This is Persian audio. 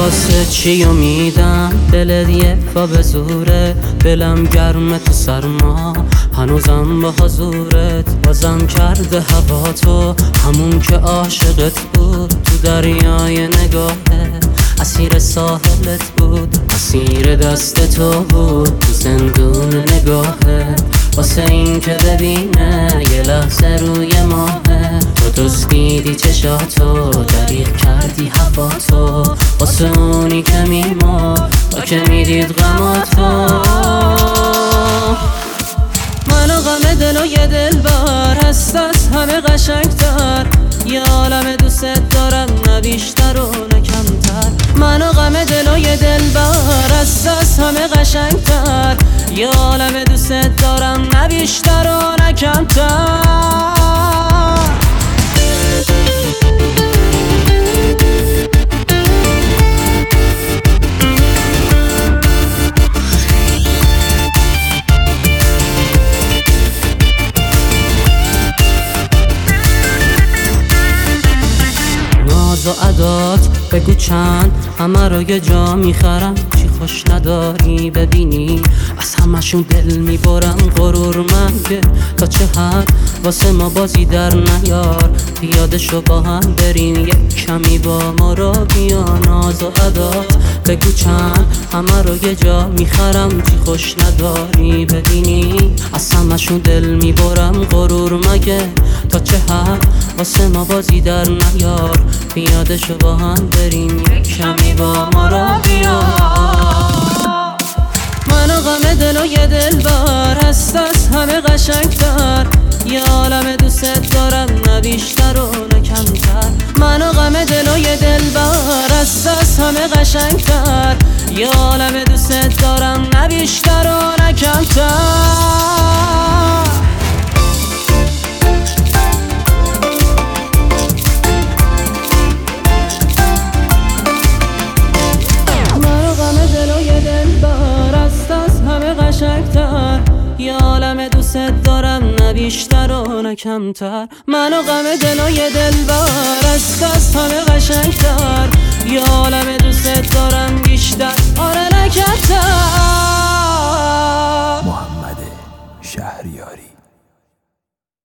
واسه چی امیدم دلت یه پا به زوره، دلم گرمه تو سرما هنوزم با حضورت، بازم کرده هوا تو همون که عاشقت بود، تو دریای نگاهت اسیر ساحلت بود، اسیر دست تو بود تو زندون نگاهت، واسه این که ببینه یه لحظه روی ماهه، تو دزدیدی چشاتو دریغ کردی هواتو، واسه اونی که میمرد تا که میدید غماتو. من و غم دل و یه دلبر هست از همه قشنگتر، یه عالم دوست دارم نه بیشتر و نه کمتر. من و غم دل و یه دلبر هست از همه قشنگتر، یه عالم دوست دارم نه بیشتر و نه کمتر. ناز و عدات بگو چند، همه رو یه جا میخرم، چی خوش نداری ببینی از همشون دل میبرم. غرور مگه تا چه حد واسه ما بازی در نیار، پیاده شو با هم بریم یک کمی با ما را بیا. ناز و عدات بگو چند، همه رو یه جا میخرم، چی خوش نداری ببینی از همشون دل میبرم. غرور مگه تا چه حد واسه ما بازی در نیار، پیاده شو با هم بریم یک کمی با ما را بیا. من و غم دل و یه دلبر هست از همه قشنگتر، یه عالم دوست دارم نه بیشتر و نه کمتر. من و غم دل و یه دلبر هست از همه قشنگتر، یه عالم دوست دارم نه بیشتر و نه کمتر. یه عالم دوست دارم نه بیشتر و نه کمتر. من و غم دل و یه دلبر است از همه قشنگتر، یه عالم دوست دارم بیشتر آره نه کمتر. محمد شهریاری.